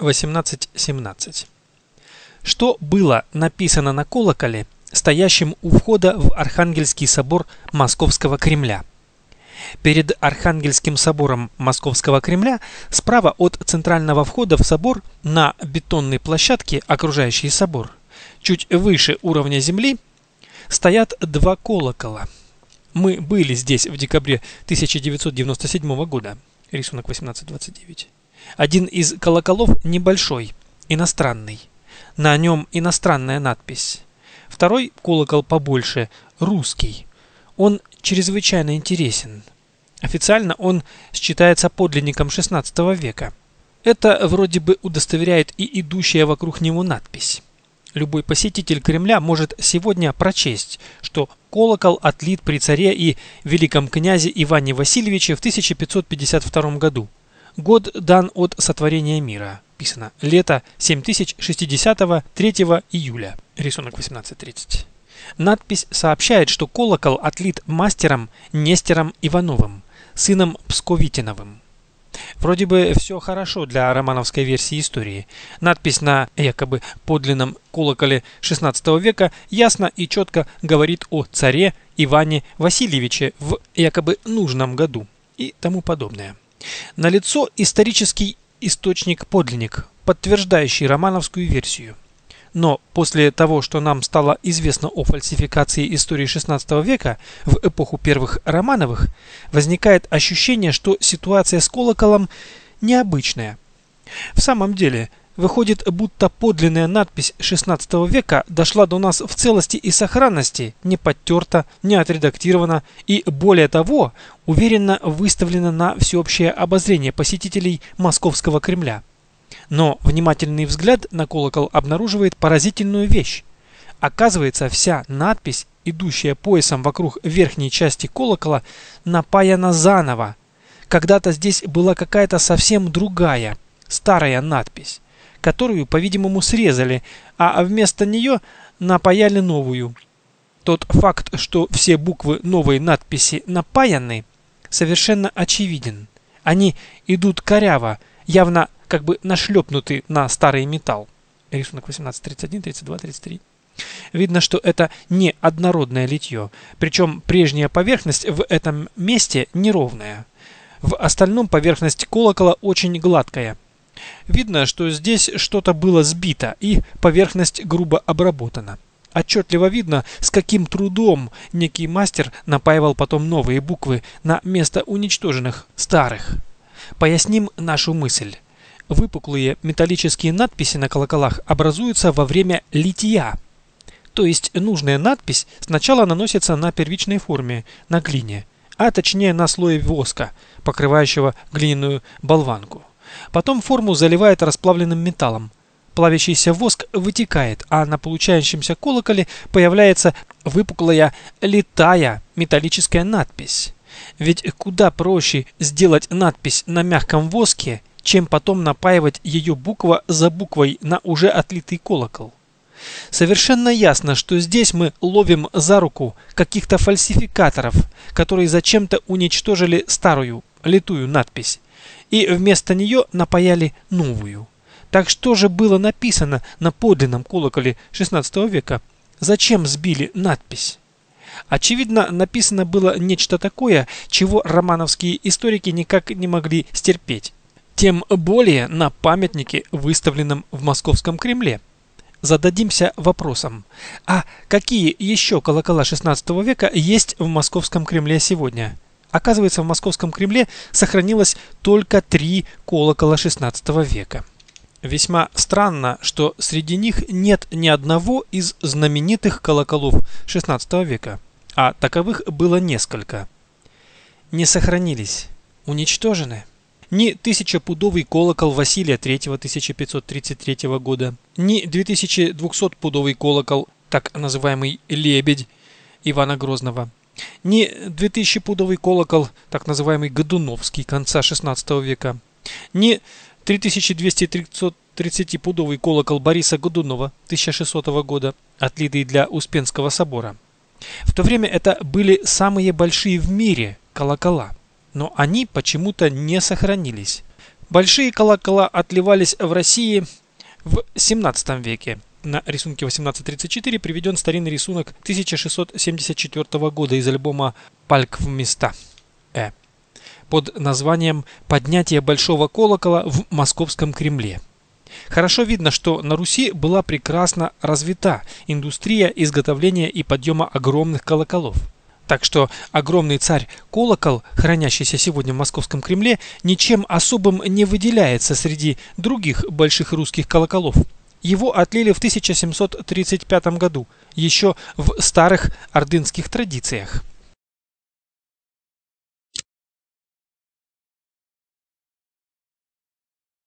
1817. Что было написано на колоколе, стоящем у входа в Архангельский собор Московского Кремля? Перед Архангельским собором Московского Кремля, справа от центрального входа в собор, на бетонной площадке, окружающей собор, чуть выше уровня земли, стоят два колокола. Мы были здесь в декабре 1997 года. Рисунок 1829. Один из колоколов небольшой, иностранный. На нем иностранная надпись. Второй колокол побольше, русский. Он чрезвычайно интересен. Официально он считается подлинником XVI века. Это вроде бы удостоверяет и идущая вокруг него надпись. Любой посетитель Кремля может сегодня прочесть, что колокол отлит при царе и великом князе Иване Васильевиче в 1552 году. Год дан от сотворения мира. Писано лето 7060 3 июля. Рисунок 1830. Надпись сообщает, что колокол отлит мастером Нестером Ивановым, сыном Псковитиновым. Вроде бы все хорошо для романовской версии истории. Надпись на якобы подлинном колоколе XVI века ясно и четко говорит о царе Иване Васильевиче в якобы нужном году и тому подобное. Налицо исторический источник-подлинник, подтверждающий романовскую версию. Но после того, что нам стало известно о фальсификации истории XVI века в эпоху первых Романовых, возникает ощущение, что ситуация с колоколом необычная. В самом деле, выходит, будто подлинная надпись XVI века дошла до нас в целости и сохранности, не подтерта, не отредактирована и, более того, уверенно выставлена на всеобщее обозрение посетителей Московского Кремля. Но внимательный взгляд на колокол обнаруживает поразительную вещь. Оказывается, вся надпись, идущая поясом вокруг верхней части колокола, напаяна заново. Когда-то здесь была какая-то совсем другая, старая надпись, которую, по-видимому, срезали, а вместо нее напаяли новую. Тот факт, что все буквы новой надписи напаяны, совершенно очевиден. Они идут коряво, явно как бы нашлепнуты на старый металл. Рисунок 1831, 32, 33. Видно, что это не однородное литье, причем прежняя поверхность в этом месте неровная. В остальном поверхность колокола очень гладкая. Видно, что здесь что-то было сбито и поверхность грубо обработана. Отчетливо видно, с каким трудом некий мастер напаивал потом новые буквы на место уничтоженных старых. Поясним нашу мысль. Выпуклые металлические надписи на колоколах образуются во время литья. То есть нужная надпись сначала наносится на первичной форме, на глине, а точнее на слое воска, покрывающего глиняную болванку. Потом форму заливает расплавленным металлом. Плавящийся воск вытекает, а на получающемся колоколе появляется выпуклая литая металлическая надпись. Ведь куда проще сделать надпись на мягком воске, чем потом напаивать ее буква за буквой на уже отлитый колокол. Совершенно ясно, что здесь мы ловим за руку каких-то фальсификаторов, которые зачем-то уничтожили старую, литую надпись, и вместо нее напаяли новую. Так что же было написано на подлинном колоколе XVI века? Зачем сбили надпись? Очевидно, написано было нечто такое, чего романовские историки никак не могли стерпеть. Тем более на памятнике, выставленном в Московском Кремле. Зададимся вопросом, а какие еще колокола XVI века есть в Московском Кремле сегодня? Оказывается, в Московском Кремле сохранилось только 3 колокола XVI века. Весьма странно, что среди них нет ни одного из знаменитых колоколов XVI века, а таковых было несколько. Не сохранились, уничтожены. Ни 1000-пудовый колокол Василия III 1533 года, ни 2200-пудовый колокол, так называемый «Лебедь» Ивана Грозного, ни 2000-пудовый колокол, так называемый Годуновский конца XVI века, ни 3230-пудовый колокол Бориса Годунова 1600 года, отлитый для Успенского собора. В то время это были самые большие в мире колокола, но они почему-то не сохранились. Большие колокола отливались в России в 17 веке. На рисунке 1834 приведен старинный рисунок 1674 года из альбома «Пальквмиста» под названием «Поднятие большого колокола в Московском Кремле». Хорошо видно, что на Руси была прекрасно развита индустрия изготовления и подъема огромных колоколов. Так что огромный царь-колокол, хранящийся сегодня в Московском Кремле, ничем особым не выделяется среди других больших русских колоколов. Его отлили в 1735 году, еще в старых ордынских традициях.